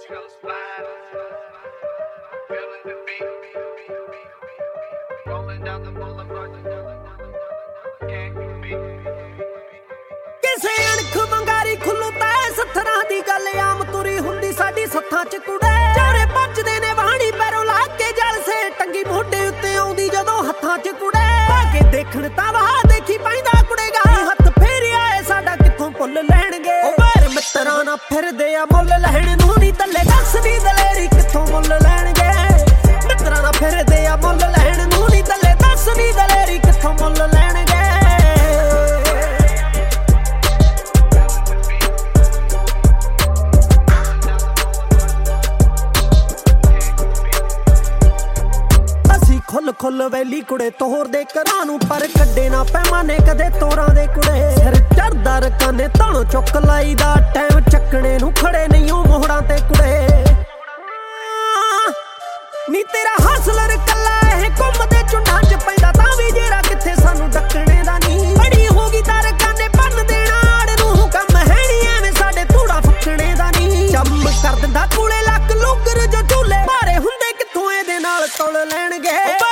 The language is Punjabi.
ਕਿਸੇ ਅਣਖ ਵੰਗਾਰੀ ਖੁੱਲੂ ਤੈ ਸੱਥਰਾਂ ਦੀ ਗੱਲ ਆਮ ਤੁਰੀ ਹੁੰਦੀ ਸਾਡੀ ਸੱਥਾਂ ਚ ਕੁੜੇ ਚਾਰੇ ਭੱਜਦੇ ਨੇ ਵਾਹਣੀ ਪੈਰੋਂ ਲਾ ਕੇ ਜਲ ਸੇ ਟੰਗੀ ਮੋਢੇ ਉੱਤੇ ਆਉਂਦੀ ਜਦੋਂ ਹੱਥਾਂ ਚ ਕੁੜੇ ਆ ਕੇ ਦੇਖਣ ਤਾਂ ਵਾਹ ਦੇਖੀ ਪੈਂਦਾ ਕੁੜੇਗਾ ਹੱਥ ਫੇਰਿਆ ਏ ਸਾਡਾ ਕਿੱਥੋਂ ਭੁੱਲ ਲੈਣਗੇ ਉਹ ਵੈਰ ਮਿੱਤਰਾਂ ਨਾਲ ਫਿਰਦੇ ਆ ਮੁੱਲ ਲੈਣ ਨੂੰ ਨਹੀਂ ਦੱਲੇ ਦੱਸਦੀ ਦਲੇਰੀ ਕਿੱਥੋਂ ਮੁੱਲ ਲੈਣਗੇ ਮਿੱਤਰਾਂ ਨਾਲ ਫਿਰਦੇ ਆ ਮੁੱਲ ਲੈਣ ਨੂੰ ਨਹੀਂ ਦੱਲੇ ਦੱਸਦੀ ਦਲੇਰੀ ਕਿੱਥੋਂ ਮੁੱਲ ਲੈਣਗੇ ਖੁੱਲ ਵੈਲੀ ਕੁੜੇ ਤੋਰ ਦੇ ਘਰਾਂ ਨੂੰ ਪਰ ਕੱਢੇ ਨਾ ਪੈਮਾਨੇ ਕਦੇ ਤੋਰਾਂ ਦੇ ਕੁੜੇ ਸਿਰ ਚੜਦਾ ਰਕਾਨੇ ਤਾਣੋ ਚੁੱਕ ਲਾਈਦਾ ਟਾਈਮ ਚੱਕਣੇ ਨੂੰ ਖੜੇ ਨਹੀਂ ਉਹ ਮੋਹੜਾਂ ਤੇ ਕੁੜੇ ਨੀ ਤੇਰਾ ਹਾਸਲਰ ਕੱਲਾ ਇਹ ਘੁੰਮਦੇ ਚੁੰਡਾਂ ਚ ਪੈਂਦਾ ਤਾਂ ਵੀ ਜੇਰਾ ਕਿੱਥੇ ਸਾਨੂੰ ਡੱਕਣੇ ਦਾ ਨਹੀਂ ਬੜੀ ਹੋ ਗਈ ਤਾਂ ਰਕਾਨੇ ਬੰਨ ਦੇਣਾ ਆੜ ਨੂੰ ਕੰਮ ਹੈ ਨਹੀਂ ਐਵੇਂ ਸਾਡੇ ਧੂੜਾ ਫੱਕਣੇ ਦਾ ਨਹੀਂ ਚੰਮ ਕਰ ਦਿੰਦਾ ਕੂਲੇ ਲੱਕ ਲੁੱਗਰ ਜੋ ਝੂਲੇ ਮਾਰੇ ਹੁੰਦੇ ਕਿੱਥੋਂ ਇਹਦੇ ਨਾਲ ਤੁਲ ਲੈਣਗੇ